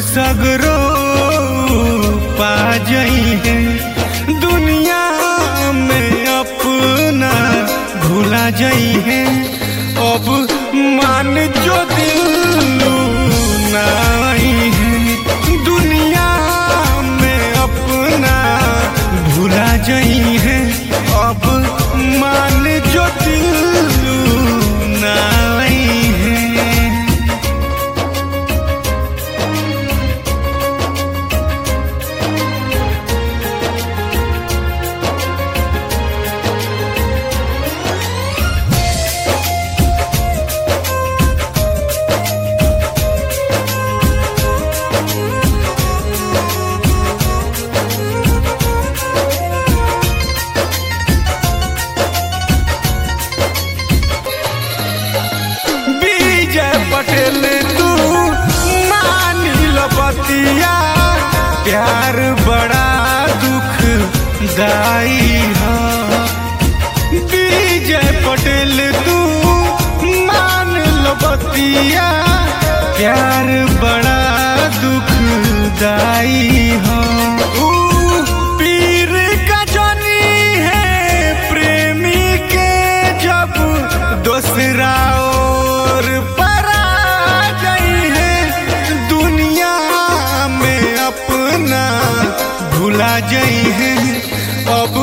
सगरो पा जाई है, दुनिया में अपना भुला जाई है। अब मान जो दिल ना आई है, दुनिया में अपना भुला जाई है। अब मान जो दिल ना आई है। पटेल तू मानी लो बतिया, प्यार बड़ा दुखदाई है। विजय पटेल तू मान लो बतिया, प्यार बड़ा दुखदाई है। पीर का जानी है प्रेमी के, जब दूसरा और भुला जाई है। अब